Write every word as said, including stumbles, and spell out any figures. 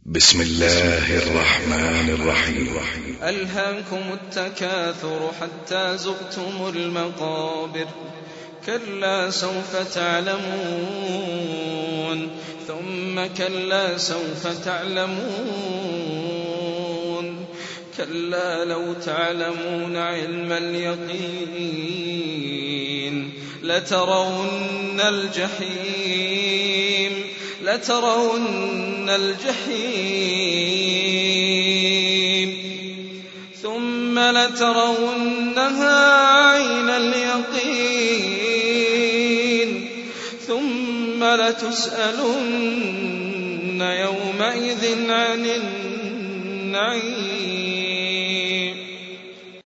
بسم الله الرحمن الرحيم. ألهاكم التكاثر حتى زرتم المقابر، كلا سوف تعلمون ثم كلا سوف تعلمون، كلا لو تعلمون علم اليقين لترون الجحيم لترون الجحيم ثم لترونها عين اليقين ثم لتسألن يومئذ عن النعيم.